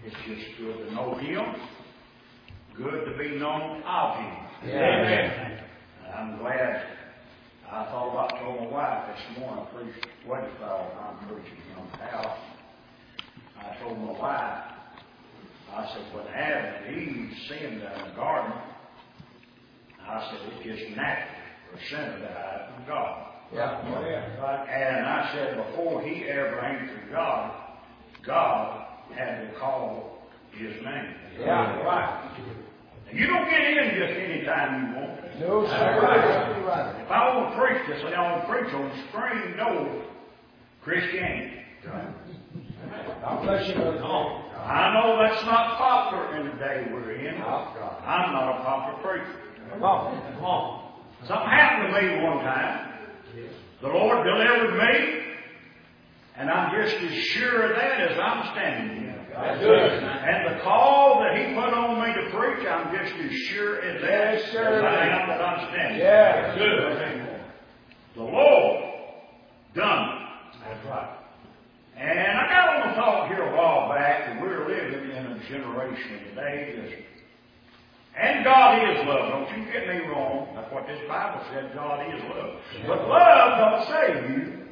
It's just good to know Him, good to be known of Him. Yeah. Amen. I'm glad. I thought about telling my wife this morning. I preached wedding vow. I'm preaching in the house. I told my wife, I said, when Adam and Eve sinned in the garden, I said, it's just natural for a sinner to hide from God. Yeah. And I said, before he ever entered God, God had to call His name. Yeah, right. And you don't get in just any time you want. No, sir. Right. If I want to preach this, I want to preach on the screen door Christianity. God bless you, brother. I know that's not popular in the day we're in. I'm not a popular preacher. Come on. Something happened to me one time. The Lord delivered me, and I'm just as sure of that as I'm standing here. And the call that He put on me to preach, I'm just as sure as that as I am that I'm standing. Yeah. Good. The Lord done it. That's right. And I got on the thought here a while back that we're living in a generation today and God is love. Don't you get me wrong. That's what this Bible said. God is love. But love don't save you.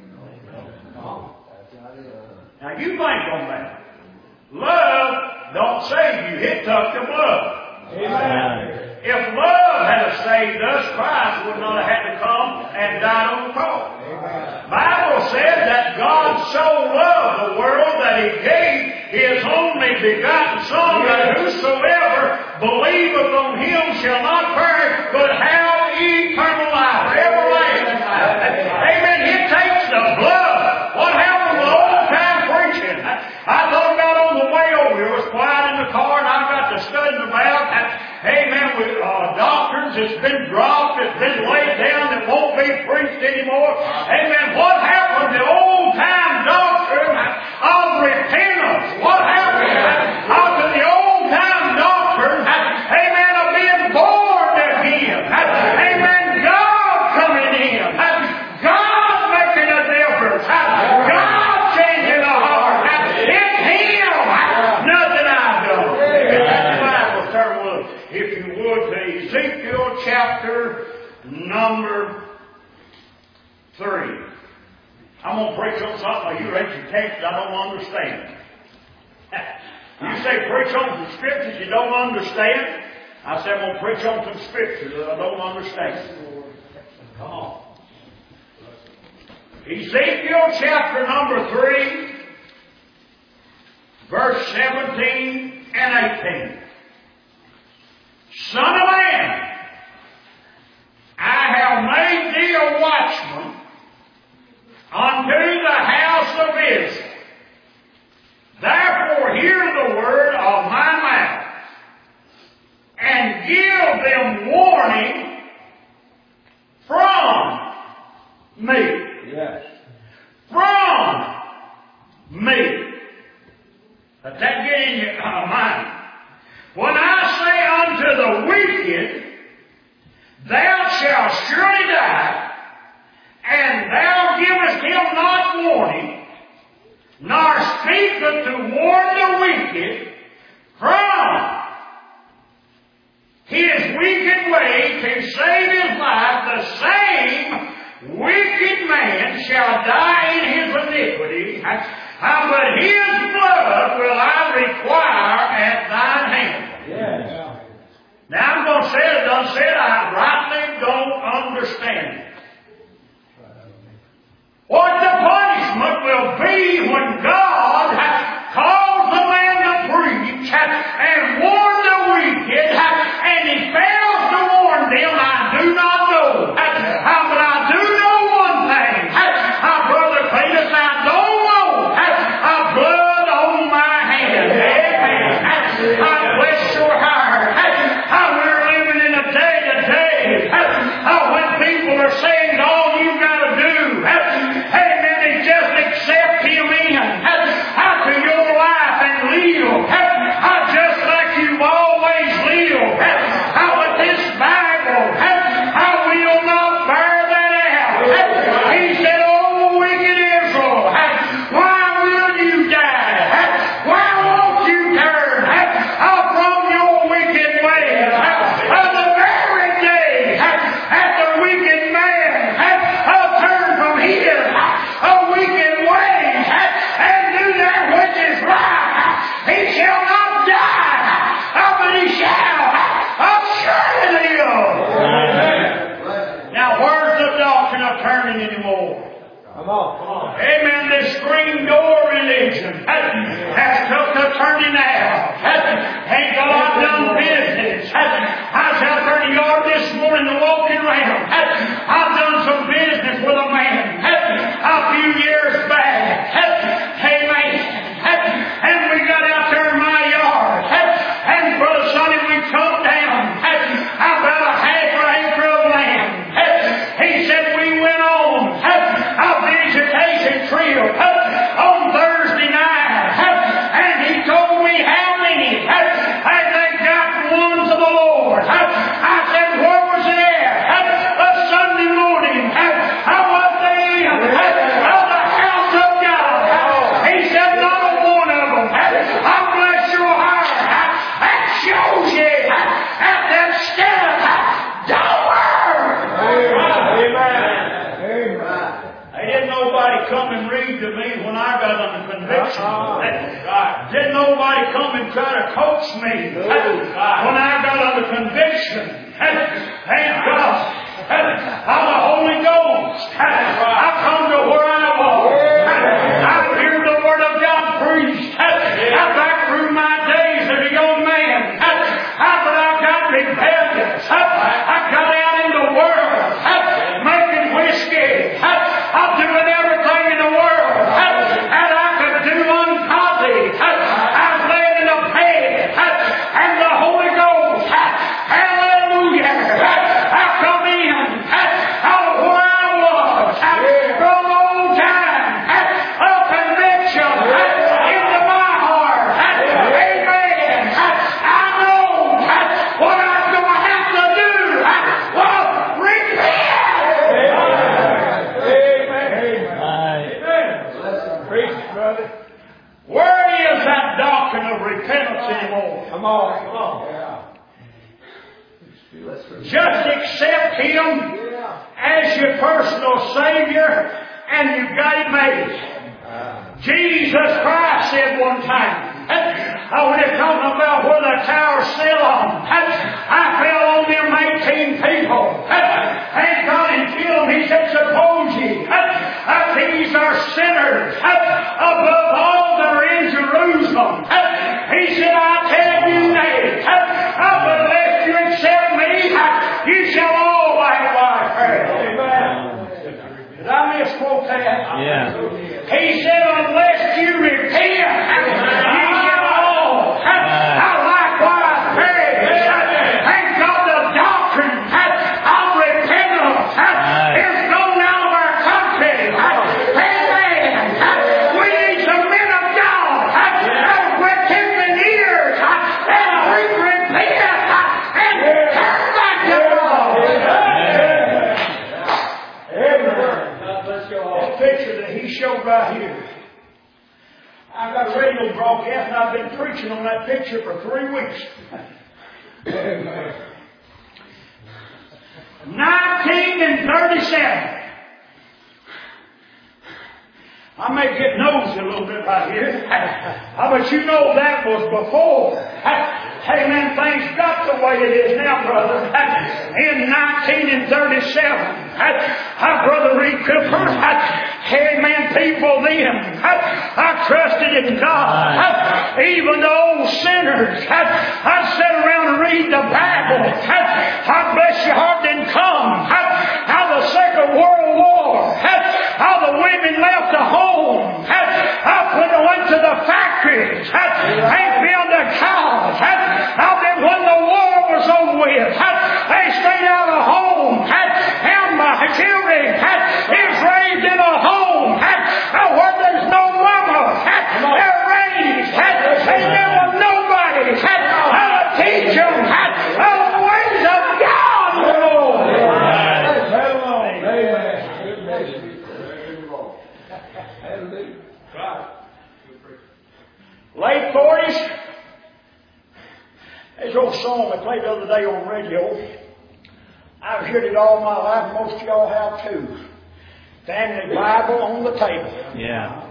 Now you think on that. Love don't save you. It took the blood. Amen. If love had saved us, Christ would not have had to come and die on the cross. The Bible said that God so loved the world that He gave His only begotten Son, that whosoever believeth on Him shall not perish, but have eternal life, everlasting life. Amen. It takes the blood. What happened with old time preaching? I thought about on the way over here. It was quiet in the car, and I got to studying about, amen, with doctrines that's been dropped, that's been laid down, that won't be preached anymore. Amen. What happened to old time doctrine of repentance? What happened to the old time doctrine, amen, of being born again? Amen. God coming in. God making a difference. God changing the heart. It's Him. Nothing I've done. The Bible, turn with, if you would, to Ezekiel chapter number 3. I'm going to preach on something you read your text I don't understand. You say preach on some scriptures you don't understand. I say I'm going to preach on some scriptures that I don't understand. Come on. Ezekiel chapter number 3, verse 17 and 18. Son of man, I have made thee a watchman unto the house of Israel. Therefore hear the word of my mouth, and give them warning from me. Yes. From me. Let that get in your mind. When I say unto the wicked, thou shalt surely die, and thou givest him not warning, nor speaketh to warn the wicked from his wicked way to save his life, the same wicked man shall die in his iniquity, but his blood will I require at thine hand. Yes. Now I'm going to say it, done said, I rightly don't understand it. What the punishment will be when God calls the man to preach and warn the wicked, and he fails to warn them, I do not know. But I do know one thing. Brother Cletus, I don't know. Blood on my hand. Amen. I bless your heart. We're living in a day today Come on. Amen. This screen door religion has took the turning out. Ain't God done business? I was out there in the yard this morning walking around. I've done some business with a man a few years back. Amen. And we got out there in my yard. And Brother Sonny, we cut down about a half an acre of land. He said we went on a visitation trip on Thursday night. And he told me how many had they got ones of the Lord. I said, where was it at? A Sunday morning. How was they in? Of the house of God. He said, not a one of them. I bless your heart. That shows you at that step door. Didn't nobody come and read to me when I got under conviction. Didn't nobody come and try to coach me when I got under conviction. Thank God. I'm the Holy Ghost. I come to where I was. I hear the Word of God preached. Back through my days as a young man. But I got rebellious. I got out in the world making whiskey. I'm doing everything in the world and I could do ungodly. I was laying in a bed and the Holy Ghost, hallelujah, I come in out of where I was from old time of conviction into my heart. Amen. I know what I'm going to have to do. Well, repent. Where is that doctrine of repentance anymore? Come on. Just accept Him as your personal Savior and you've got it made. Jesus Christ said one time, when they're talking about where the tower fell on, I fell on them 18 people. Thank God and killed them. He said, suppose ye, these are sinners above all that are in Jerusalem. He said, I tell you nay, but unless you accept me, you shall all likewise perish. Did I misquote that? Yeah. He said, unless you repent, you shall all likewise perish. Thank God the doctrine of repentance is gone out of our country. Amen. We need some men of God that quit taking years and repent and turn back to God. That picture that he showed right here. I've got a radio broadcast and I've been preaching on that picture for 3 weeks. 1937. I may get nosy a little bit right here. But you know that was before. Amen. Things got the way it is now, brother. In 1937, Brother Reed Cooper, amen, people then, I trusted in God. Even the old sinners, I'd sit around and read the Bible. I bless your heart didn't come. How the Second World War, how the women left the home, when they went to the factories, ain't been the cows, when the war was over with, they stayed out of home, and my children is raised in a home where there's no mama, they're raised, they never nobody to teach them the ways of God. Late 40s. There's an old song I played the other day on radio. I've heard it all my life. Most of y'all have too. Family Bible on the table. Yeah.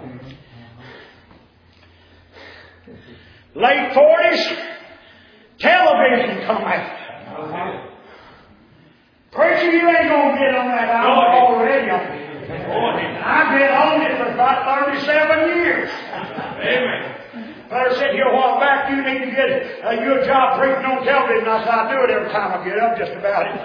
Late 40s, television come out. Preacher, you ain't going to get on that. I'm already on it. I've been on it for about 37 years. Amen. Brother said here a while back, you need to get your job preaching on television. I said, I do it every time I get up, just about it.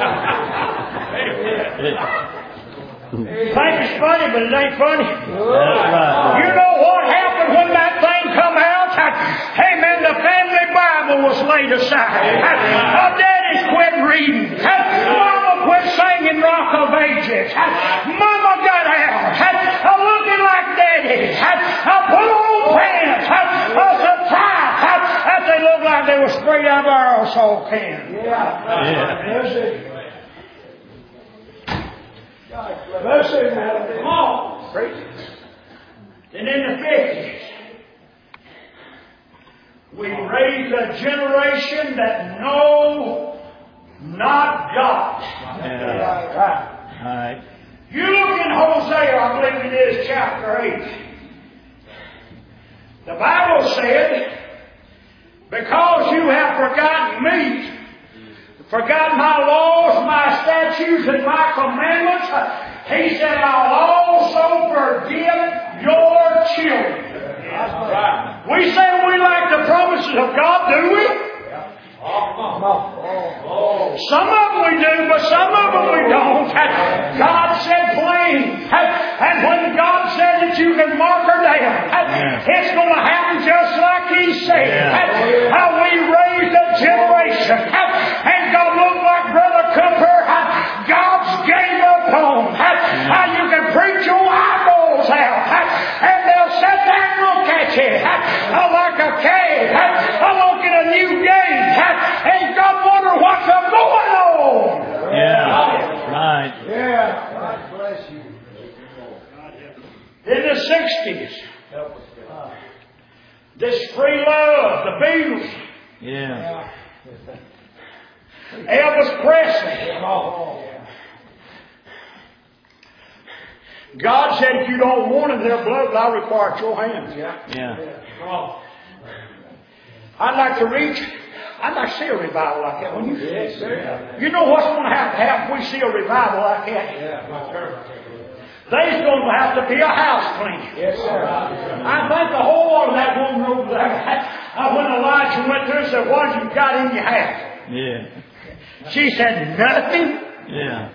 Think it's funny, but it ain't funny. You know what happened when that thing come out? Hey man, the family Bible was laid aside. Daddy's quit reading. Mama quit singing Rock of Ages. Mama got out looking like Daddy. Put on pants. Some tie. They looked like they were straight out of our aerosol can. Yeah. Come on. And in the 50s, we raised a generation that know not God. Right. You look in Hosea, I believe it is, chapter 8. The Bible said, because you have forgotten me, forgotten my laws, my statutes, and my commandments, he said, I'll also forgive your children. We say we like the promises of God, do we? Some of them we do, but some of them we don't. God said plain. And when God said that you can mark her down, it's going to happen just like He said. How we raised a generation. And God looked like Brother Cooper. God's gave up on. How you can preach your eyeballs out. And they'll sit there and look at you. Like a cave. Looking at a new game. And God wonder what's going on. Yeah. Right. Yeah. God bless you. In the 60s, this free love, the Beatles. Yeah. Elvis Presley. God said, if you don't want it, their blood, I'll require at your hands. Yeah. I'd like to see a revival like that. When you know what's going to happen if we see a revival like that? There's going to have to be a house cleaning. Yes, sir. I think the whole of that woman over there, when Elijah went there and said, what have you got in your hat? Yeah. She said, nothing. Yeah.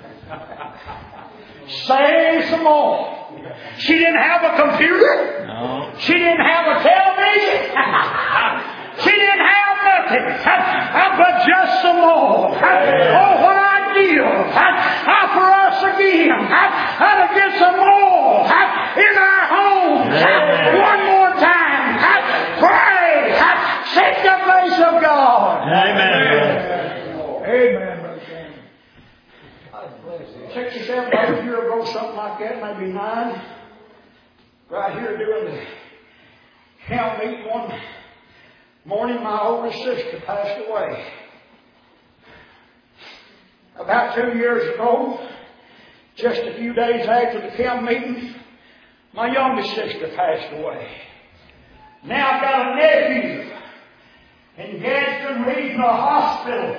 Say some more. She didn't have a computer. No. She didn't have a television. She didn't have nothing. But just some more. Oh, what I give. For us again. To get some more in our homes. One more time. Pray. Seek the face of God. Amen. Amen. 67 years ago, something like that, maybe 9. Right here doing the camp meeting one morning, my oldest sister passed away. About 2 years ago, just a few days after the camp meeting, my youngest sister passed away. Now I've got a nephew in Gadsden Regional Hospital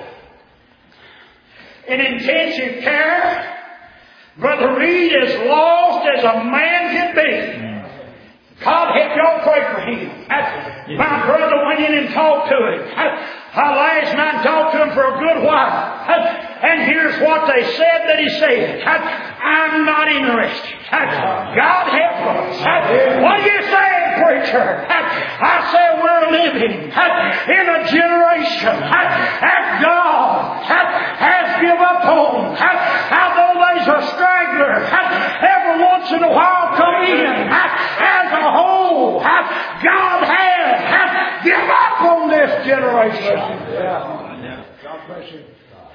in intensive care. Brother Reed is lost as a man can be. God help y'all pray for him. My brother went in and talked to him. Last night talked to him for a good while. And here's what they said that he said. I'm not interested. God help us. What are you saying, preacher? I say we're living in a generation that God has given up on. Although there's a straggler every once in a while come in, as a whole, God has given up on this generation. God bless you.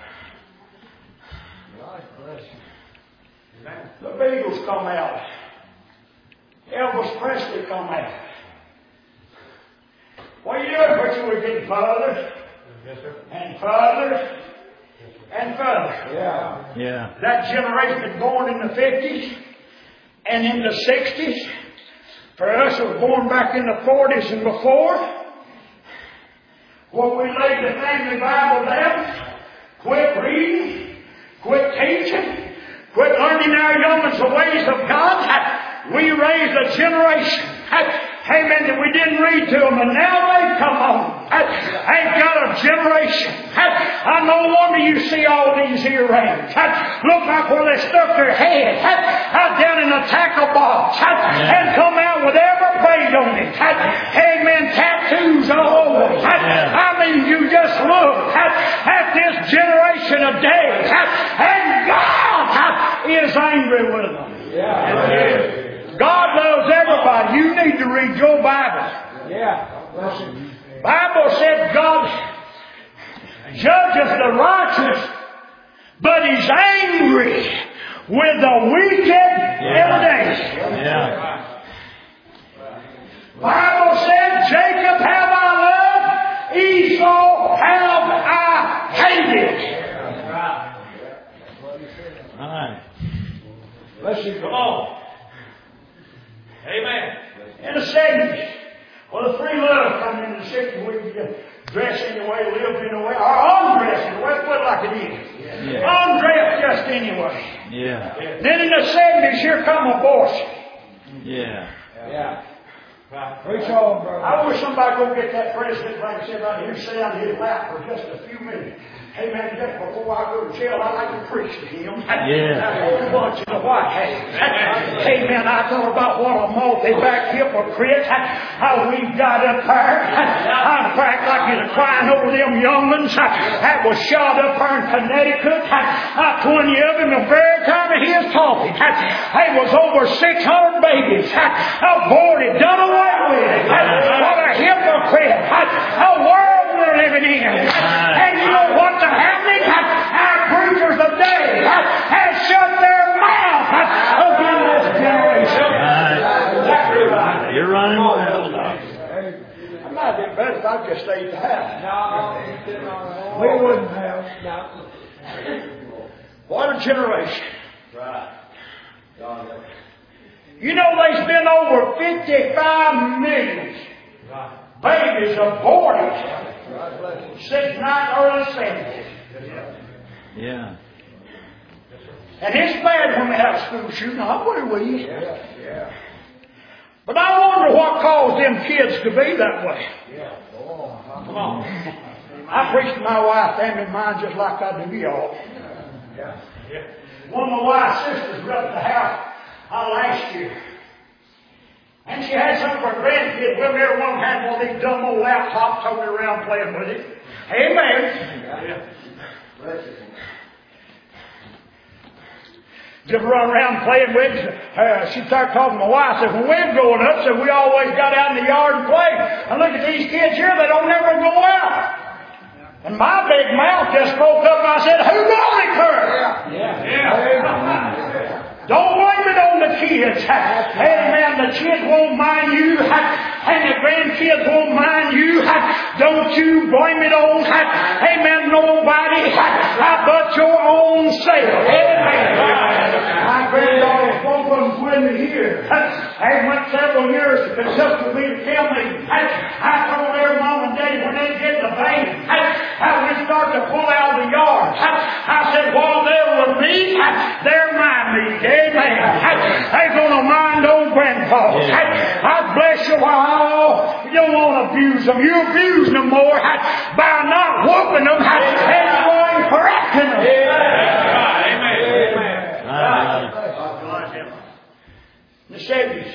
God bless you. The Beatles come out. Elvis Presley come out. What are you doing, preacher? We're getting further and further and further. Yeah. That generation was born in the 50s and in the 60s. For us, it was born back in the 40s and before. When we laid the family Bible down, quit reading, quit teaching, quit learning learning our young'uns the ways of God, we raised a generation. Amen. That we didn't read to them, and now they come on. Ain't got a generation. I no wonder you see all these earrings. Look like where they stuck their head down in a tackle box and come out with every bait on it. Amen. Tattoos all over. I mean, you just look at this generation of days, and God is angry with them. Yeah. God loves everybody. You need to read your Bible. Yeah. Bible said God judges the righteous, but He's angry with the wicked every day. Yeah. Bible said, Jacob have I loved, Esau have I hated. All right. Bless you. Come on. Amen. In the 70s, well, the free love come in the 60s, we dress anyway, live anyway, or undress anyway, put it like it is. Yeah. Undress just anyway. Yeah. Then in the 70s, here come abortion. Yeah. Yeah. Preach on, brother. I wish somebody go get that president like I said right here, sit on his lap for just a few minutes. Hey man, just before I go to jail, I like to preach to him. Yeah. That whole bunch in the White House. Hey man, I thought about what a multi-back hypocrite. How we got up there. I cracked like he's crying over them young'uns that was shot up there in Connecticut. 20 of them the very time of his talking. There was over 600 babies aborted, done away with. What a hypocrite. A world we're living in. And you know what's happening? Our preachers today have shut their mouth against this generation. Right. You're running well, Doc. I might have been better if I'd just stayed at the house. No. We wouldn't have. No. What a generation. You know there's been over 55 million babies aborted since early 70s. Yeah. And it's bad when we have school shooting. I would we. Yeah. But I wonder what caused them kids to be that way. Yeah. Come on. I preach to my wife and mine just like I do y'all. Yeah. One of my wife's sisters was up at the house last year. And she had some of her grandkids with her. Every one had one of these dumb old laptops totally around playing with it. Amen. Just run around playing with it. She started talking to my wife. Said, when we were growing up, said we always got out in the yard and played. And look at these kids here, they don't never go out. And my big mouth just spoke up and I said, who got it, Kurt? Yeah. Don't blame it on the kids. Amen. The kids won't mind you. And the grandkids won't mind you. Don't you blame it on, amen, nobody but your own self. Amen. My granddaughter was with me here. I went several years to Kentucky to be the camp meeting. I told their mom and daddy when they get the baby, we start to pull out of the yard. I said, while they're with me, they're my meat. Amen. They're going to mind old grandpa. I bless you all. You don't want to abuse them. You abuse them more by not whooping them and going correcting them. Amen. In the 70s,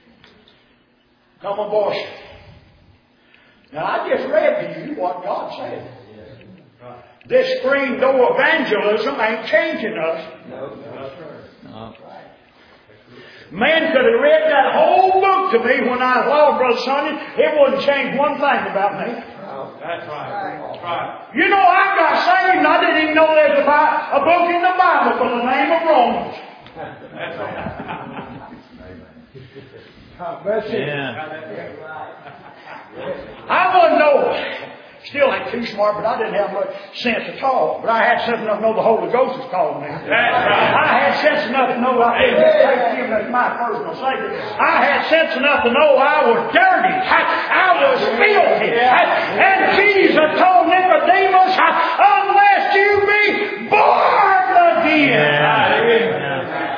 come abortion. Now I just read to you what God said. This screen door evangelism ain't changing us. No. Man could have read that whole book to me when I was law, Brother Sonny. It wouldn't change one thing about me. That's right. You know, I got saved and I didn't even know there's a book in the Bible by the name of Romans. That's right. Bless you. I wouldn't know. Still ain't too smart, but I didn't have much sense at all. But I had sense enough to know the Holy Ghost was calling me. I had sense enough to know I didn't take Him as my personal Savior. I had sense enough to know I was dirty. I was filthy. And Jesus told Nicodemus, unless you be born again.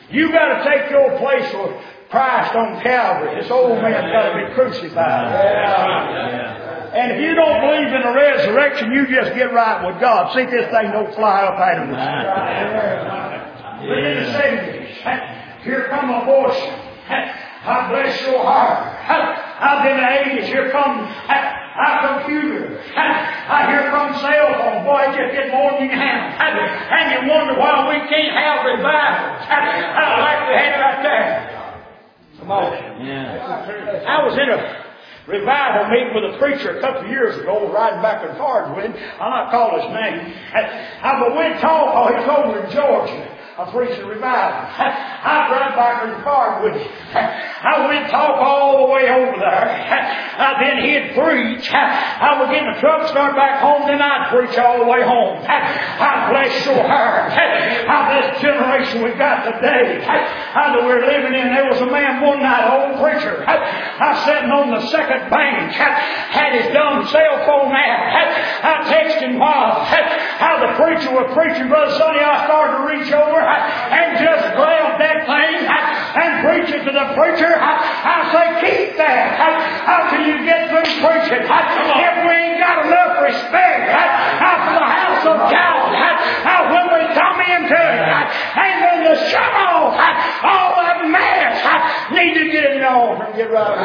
You got to take your place with Christ on Calvary. This old man's got to be crucified. And if you don't believe in the resurrection, you just get right with God. See if this thing don't fly up out of the sky. But then he said, here come a voice. I bless your heart. I've been the ages. Here come our computer. Here comes cell phone. Boy, it just gets more than you can handle. And you wonder why we can't have revival. Like we had right there. Come on. Yeah. I was in a revival meeting with a preacher a couple of years ago, riding back and forth with him. I'll not call his name. I went talk. He's over in Georgia. A preacher revival. I ride back and forth with him. I went talk all the way over there. Then he'd preach. I would get in the truck, start back home, then I'd preach all the way home. I bless your heart. This generation we got today that we're living in. There was a man one night, an old preacher. I sitting on the second bench, had his dumb cell phone out. I texted him while the preacher was preaching. Brother Sonny, I started to reach over and just grab that thing and preach it to the preacher. I say, keep that until you get through preaching. If we ain't got enough respect for the house of God, when we come into it, and then to shut off all that mess, need to get it off and get right.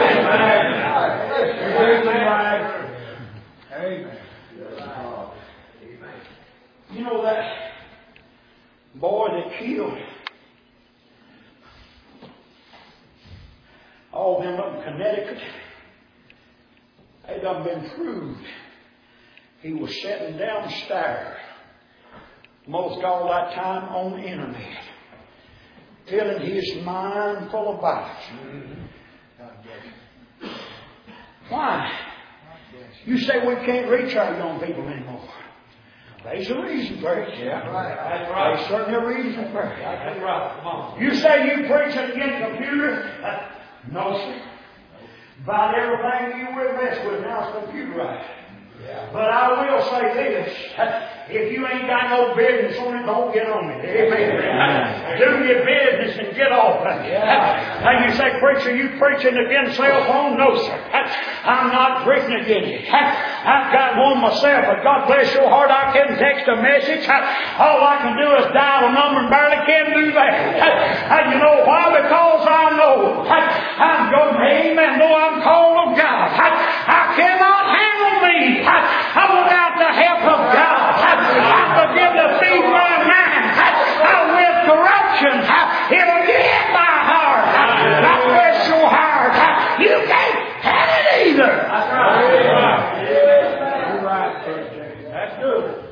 Amen. You know that boy that killed all them up in Connecticut, they done been proved he was sitting downstairs most all that time on the internet, filling his mind full of Bibles. Why? You say we can't reach our young people anymore. There's a reason for it. Yeah, right. That's right. There's certainly a reason for it. That's right. Come on. You say you preach it against computers? No, sir. About everything you will mess with now is computerized. Yeah. But I will say this. If you ain't got no business on it, don't get on it. Amen. Do your business and get off of it. Yeah. And you say, preacher, you preaching against cell phone? No, sir. I'm not preaching against it. I've got one myself, but God bless your heart, I can text a message. All I can do is dial a number and barely can do that. And you know why? Because I know I'm going, amen, though I'm called of God. I cannot handle me. without the help of God. I begin to feed my mind with corruption. It'll get my heart. I bless your heart. You can't have it either. That's right. You're right. That's good.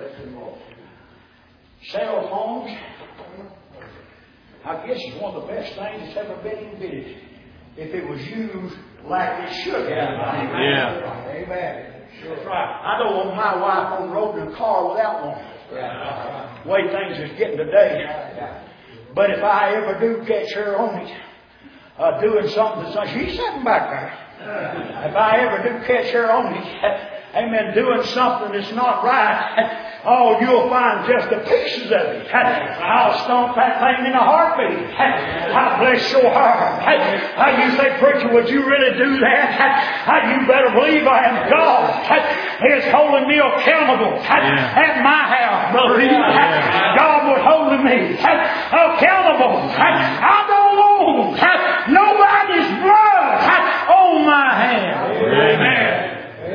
Cell phones, I guess, is one of the best things that's ever been invented. If it was used like it should have. Yeah. Amen. That's right. I don't want my wife on the road in a car without one. The way things is getting today. But if I ever do catch her on it, doing something, she's sitting back there. If I ever do catch her on it, amen, doing something that's not right, oh, you'll find just the pieces of it. I'll stomp that thing in a heartbeat. I bless your heart. You say, preacher, would you really do that? You better believe I am God. He's holding me accountable at my house, brother. God was holding me accountable. I don't want nobody's blood on my hands. Amen.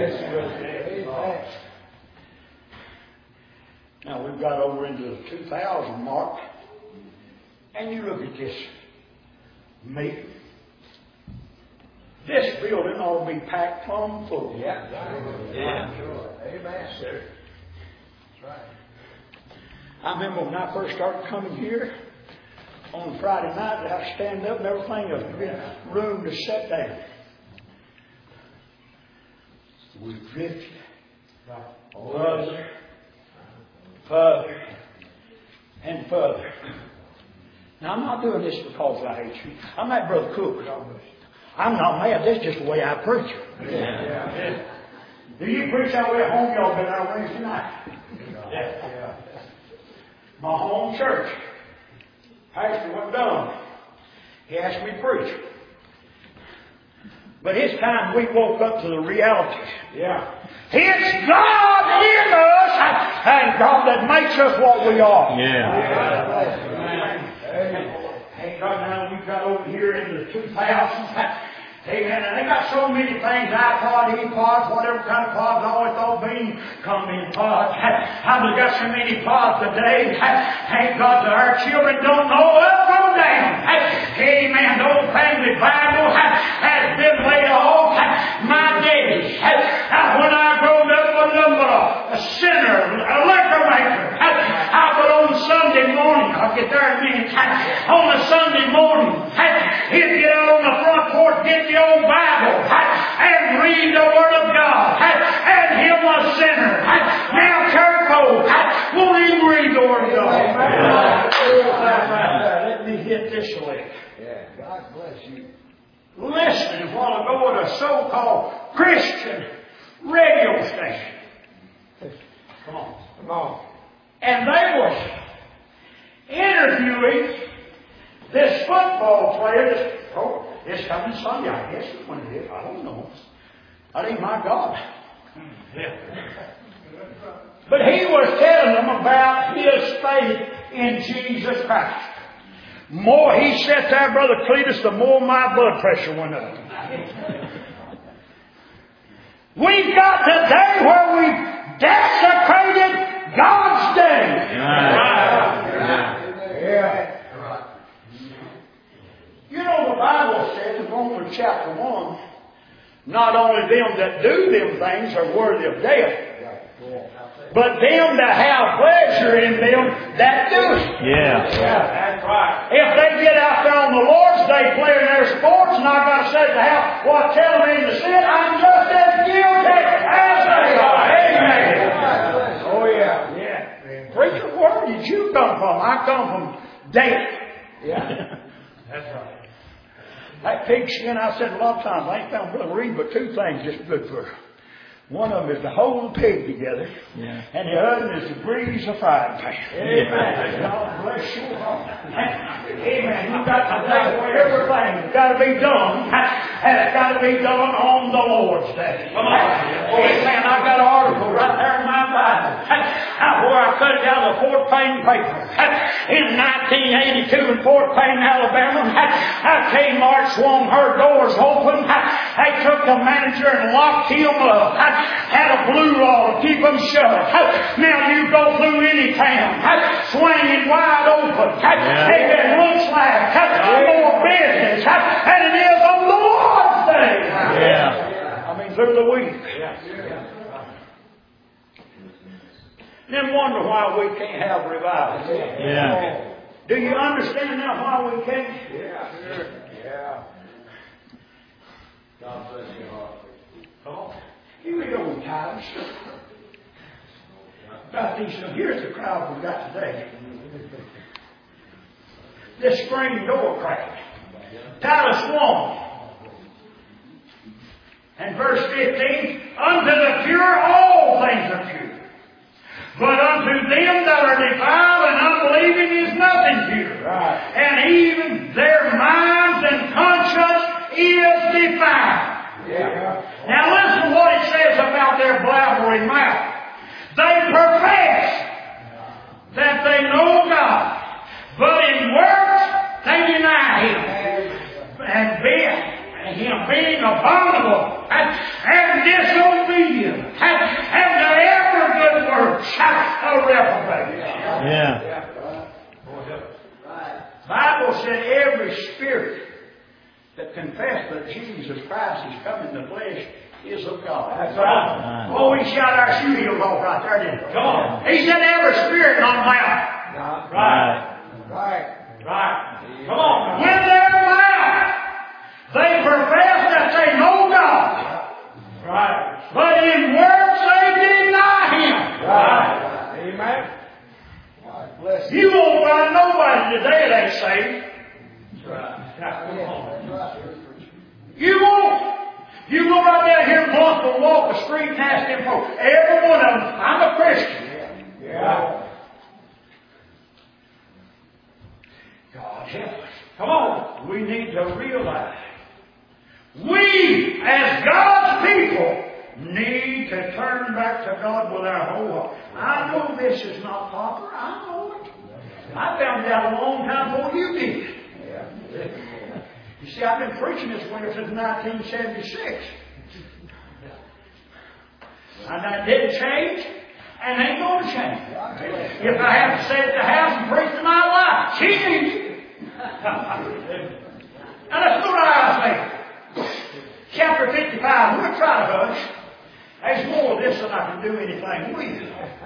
Now we've got over into the 2000 mark, and you look at this meeting. This building ought to be packed plumb full. Yeah. Amen. Sir. That's right. I remember when I first started coming here on Friday night, I'd stand up and everything was in room to sit down. We drifted further and further. Now, I'm not doing this because I hate you. I'm like Brother Cook. I'm not mad. That's just the way I preach. Yeah. Do you preach that way at home? Y'all been there Wednesday night? Yeah. My home church. Pastor wasn't done. He asked me to preach. But it's time we woke up to the reality. Yeah. It's God in us and God that makes us what we are. Yeah. Hey, God, now we've got over here in the 2000s. Amen. And they got so many things, iPod, ePods, whatever kind of pods, always thought being come in pods. I've got so many pods today. Thank God that our children don't know up from down. Amen. The old family Bible has been laid off. My daddy, when I growed up, was nothing but a sinner, a liquor maker. But on Sunday morning, I'll get there in a minute. On a Sunday morning, he'd get out on the front porch, get the old Bible, and read the Word of God. And him a sinner. Now church folk won't even read the Word of God. Let me hit this lick. Yeah. God bless you. Listening a while ago at a so-called Christian radio station. Come on. Come on. And they was interviewing this football player. It's coming Sunday, I guess is when it is. I don't know. That ain't my God. But he was telling them about his faith in Jesus Christ. More he sat there, Brother Cletus, the more my blood pressure went up. We've got the day where we've desecrated God's day. Yeah. You know, the Bible says in Romans chapter 1, not only them that do them things are worthy of death, but them that have pleasure in them that do it. Yeah. That's right. If they get out there on the Lord's Day playing their sports and I got to say to the house, well, tell me to sin, I'm just as guilty as they are. Amen. Oh, yeah. Yeah. Preacher, where did you come from? I come from death. Yeah. That's right. That pigskin, I said a lot of times, I ain't found Brother Reed but two things just good for her. One of them is to hold the pig together, and the other is to grease a frying pan. Amen. God bless you all. Amen. You've got to know everything's got to be done, and it's got to be done on the Lord's Day. Come on. Amen. I got an article right there in my Bible where I cut it out of the Fort Payne paper. In 1982 in Fort Payne, Alabama, Kmart swung her doors open. They took the manager and locked him up. Had a blue law to keep them shut. Now you go through any town, swinging wide open. It looks like more business than it is on the Lord's Day. Yeah. I mean, through the week. Then wonder why we can't have revival. Yeah. Do you understand now why we can't? Yeah. Yeah. God bless you all. Come on. You read old times. About these, here's the crowd we've got today. This screen door cracked. Titus 1 and verse 15. Unto the pure all things are pure. But unto them that are defiled and unbelieving is nothing pure. Right. And even their minds and conscience is defiled. Yeah. Now listen to what it says about their blabbering mouth. They profess that they know God, but in works they deny Him, and Him being abominable and disobedient, and to every good work a reprobate. Yeah. The Bible said every spirit that confess that Jesus Christ is come in the flesh is of God. That's right. Oh, we shot our shoe heels off right there, didn't we? Come on. He said every spirit not mouth. Right. Right. Come on. With their mouth, they profess that they know God. Right. But in works they deny Him. Right. Amen. God bless you. You won't find nobody today that's saved. You won't. You go right down here and walk the street and ask them folks. Every one of them, I'm a Christian. Yeah. God help us. Come on. We need to realize we, as God's people, need to turn back to God with our whole heart. I know this is not popular. I know it. I found it out a long time before you did. You see, I've been preaching this winter since 1976. And that didn't change, and ain't going to change. If I have to stay at the house and preach to my wife, she needs it. Now let's go to Isaiah. Chapter 55. We'll try to hush. There's more of this than I can do anything with.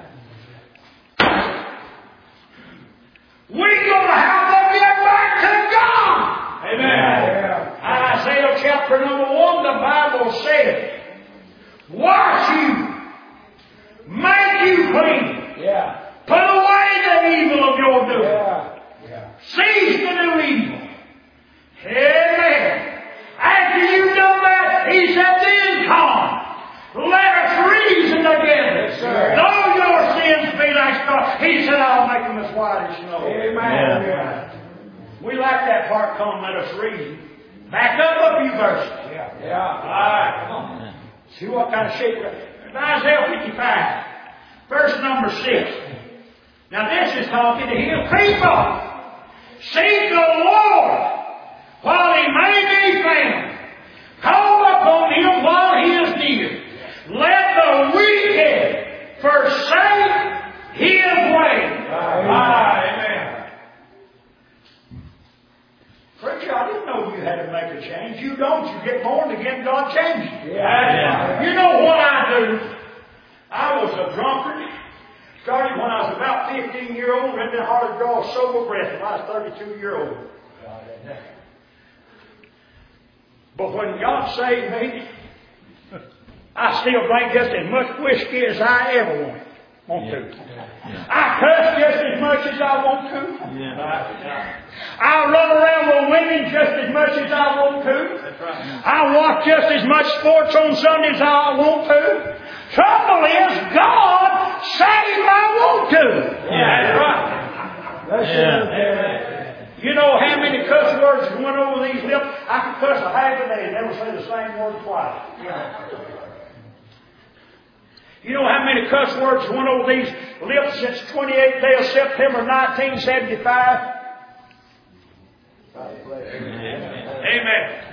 We're going to have to get back to God. Amen. Isaiah chapter number 1, the Bible says, wash you, make you clean. Yeah. Put away the evil of your doing. Yeah. Cease to do evil. Amen. After you've done that, he said, then come. Let us reason together. Yes, though your sins be like scarlet, he said, I'll make them as white as snow. Amen. Yeah. We like that part, come, let us reason. Back up a few verses. Yeah. All right, come on. See what kind of shape we're in. Isaiah 55, verse number 6. Now this is talking to his people. Seek the Lord while he may be found. Call upon him while he is near. Let the wicked forsake his way. Amen. Preacher, I didn't know you had to make a change. You don't. You get born again, God changes you. Yeah. You know what I do? I was a drunkard. Started when I was about 15-year-old, and then hard to draw a sober breath when I was 32-year-old. But when God saved me, I still drink just as much whiskey as I ever want to. Yeah. I cuss just as much as I want to. Yeah. I run around with women just as much as I want to. That's right. I watch just as much sports on Sundays as I want to. Trouble is, God saved I want to. Yeah. That's right. That's it. You know how many cuss words went over these lips? I could cuss a half a day and never say the same word twice. You know how many cuss words went over these lips since 28th day of September 1975? Amen.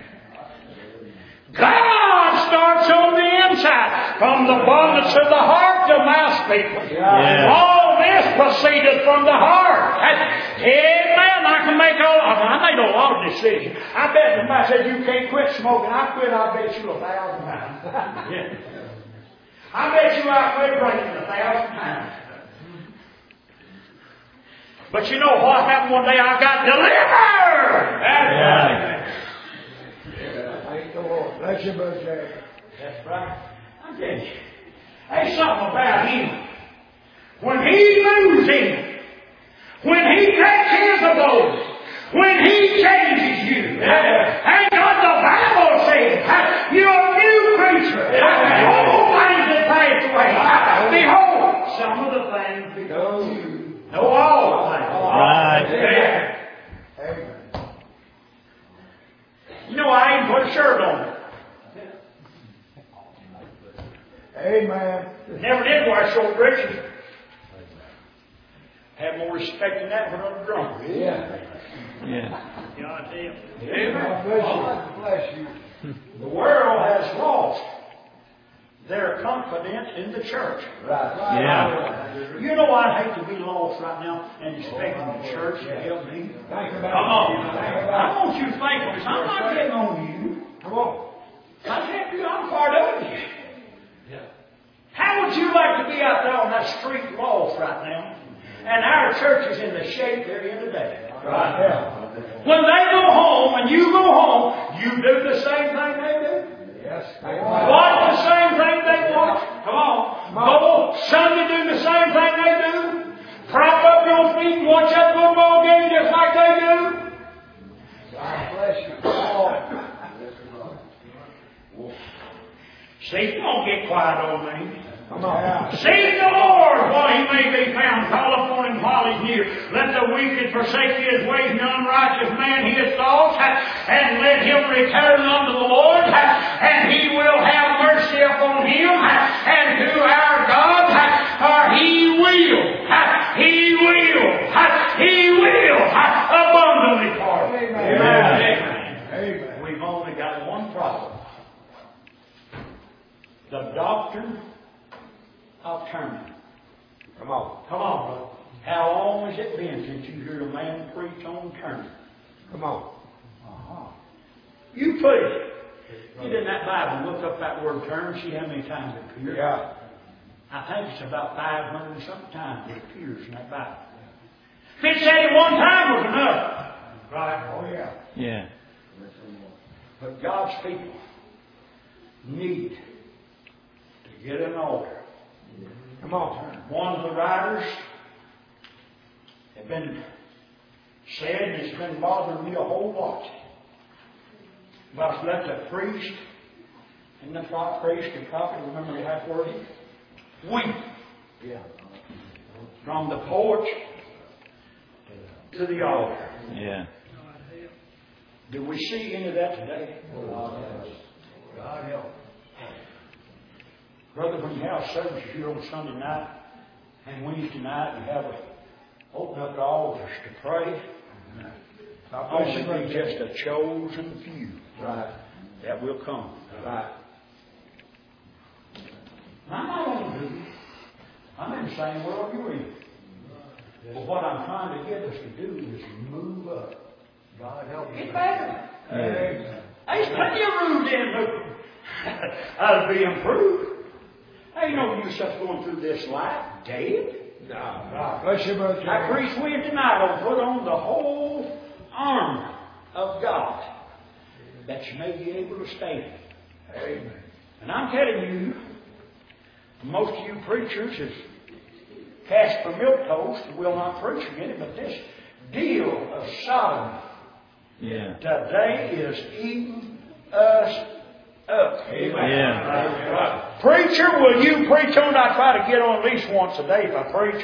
God starts on the inside. From the abundance of the heart, the mouth speaks. Yeah. All this proceeded from the heart. Amen. I can make I made a lot of decisions. I bet somebody said you can't quit smoking. I quit, I bet you 1,000 times. Yeah. I bet you I quit drinking 1,000 times. But you know what happened one day? I got delivered. That's right. Thank the Lord. Bless you, Brother Jerry. That's right. I'm telling you. There's something about him. When he moves in, when he takes his abode, when he changes you, and God the Bible says, you're a new creature. All things that pass away. Behold, some of the things become new. No, all the things. Right. Amen. You know, I ain't put a shirt on. Amen. Never did wear short dresses. Have more respect than that when I'm drunk. Yeah. Yeah. You know what I tell you? Amen. God bless you. The world has lost their confidence in the church. Right. Yeah. You know, I'd hate to be lost right now and expecting the church to help me. Come on. I want you to think of this. I'm not getting on you. Come on. I can't do. I'm part of you. Yeah. How would you like to be out there on that street lost right now? And our church is in the shape they're in today. Right. Yeah. When they go home and you go home, you do the same thing they do. Yes. Watch the same thing they watch. Come on. Go Sunday, do the same thing they do. Prop up your feet and watch that football game just like they do. God bless you. Oh. See, don't get quiet on me. Come on. Seek the Lord while He may be found. Call upon Him while He's near. Let the wicked forsake his ways, and the unrighteous man his thoughts, and let him return unto the Lord, and He will have mercy upon him, and to our God, for He will abundantly pardon. Amen. We've only got one problem. The doctrine of turning. Come on. Come on, brother. How long has it been since you heard a man preach on turning? Come on. You put it. Get in that Bible, look up that word turn, see how many times it appears. Yeah. I think it's about 500 and something times it appears in that Bible. If it said it one time was enough. Right? Oh, yeah. Yeah. But God's people need to get an altar. Come on. One of the writers have been said, and it's been bothering me a whole lot. But let the priest and the priest and prophet, remember that word? Weep. Yeah. From the porch to the altar. Yeah. Do we see any of that today? God help. Brother, when you have services here on Sunday night and Wednesday night, you have open up the altars to pray. Only be just a chosen few. Right. That will come. Right. I'm not on duty. I'm in the same world you're in. But what I'm trying to get us to do is move up. God help Get you. better. Amen. There's plenty of room to I'll be improved. Ain't no use us going through this life dead. No. Bless you, brother. I preach Wednesday night. I'll put on the whole armor of God that you may be able to stand. Amen. And I'm telling you, most of you preachers is cast for milquetoast. Will not preach again, but this deal of Sodom today is eating us up. Amen. Yeah. Preacher, will you preach on? I try to get on at least once a day if I preach.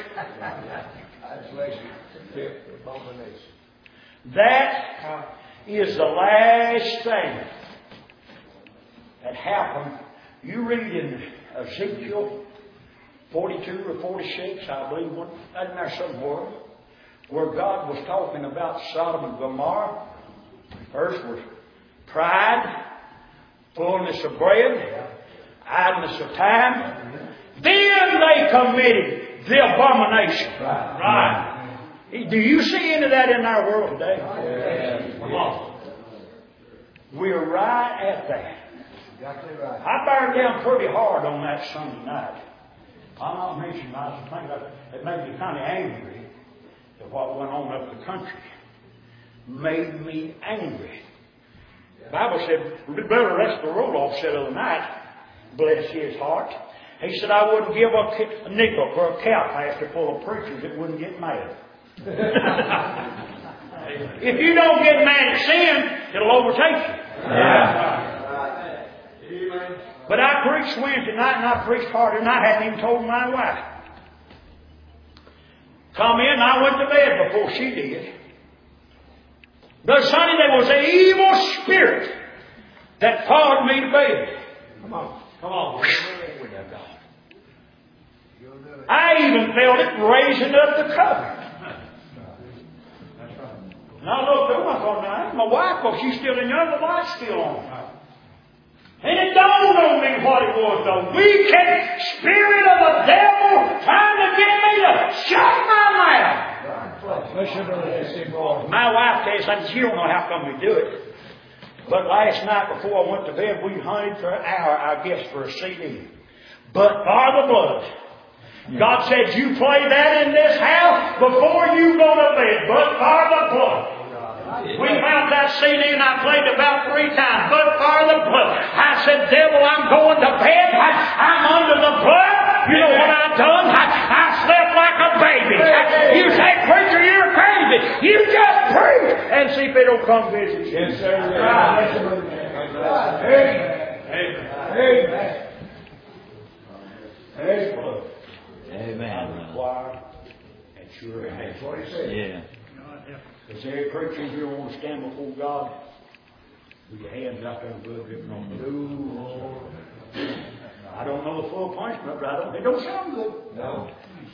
That is the last thing that happened. You read in Ezekiel 42 or 46, I believe, isn't there somewhere, where God was talking about Sodom and Gomorrah. First was pride, fullness of bread, idleness of time. Then they committed the abomination. Right. Do you see any of that in our world today? Yes. Come on. We're right at that. Exactly right. I burned down pretty hard on that Sunday night. I'm not mentioning, I was thinking it made me kind of angry at what went on up the country. Made me angry. The Bible said, Brother Lester Roloff said the other night, bless his heart, he said, I wouldn't give a nickel for a cow pastor full of preachers that wouldn't get mad. If you don't get mad at sin, it'll overtake you. Yeah. But I preached Wednesday night and I preached harder than I hadn't even told my wife. Come in, I went to bed before she did. But Sonny, there was an evil spirit that followed me to bed. Come on. Come on. I even felt it raising up the cover. And I looked over and I thought, now, that's my wife, because she's still in there, the light's still on. And it dawned on me what it was, the wicked spirit of the devil trying to get me to shut my mouth. My wife tells me she don't know how come we do it. But last night before I went to bed, we hunted for an hour, I guess, for a CD. But for the blood. God said, you play that in this house before you go to bed. But for the blood. We found that CD and I played it about 3 times. But for the blood. I said, devil, I'm going to bed. I'm under the blood. You know what I done? I slept like a baby. You say, preacher, you're crazy. You just preach and see if it'll come visit you. Yes, sir. Amen. There's blood. Amen. Choir and sure, and that's what he said. Yeah. If there preachers you want to stand before God, with your hands out there and blood dripping on the Lord. I don't know the full punishment, but it don't sound good. No.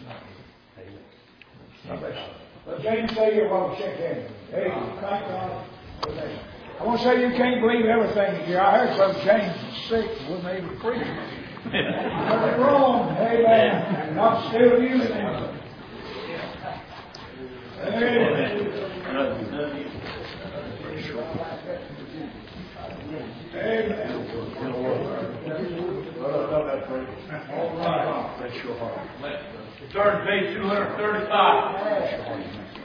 But James say here while we shake hands. Hey, thank God for that. I want to say you can't believe everything here. I heard Brother James is sick and wasn't able to preach. Nothing wrong. Amen. Not still using him. Amen. All right. Bless your heart. Turn to page 235.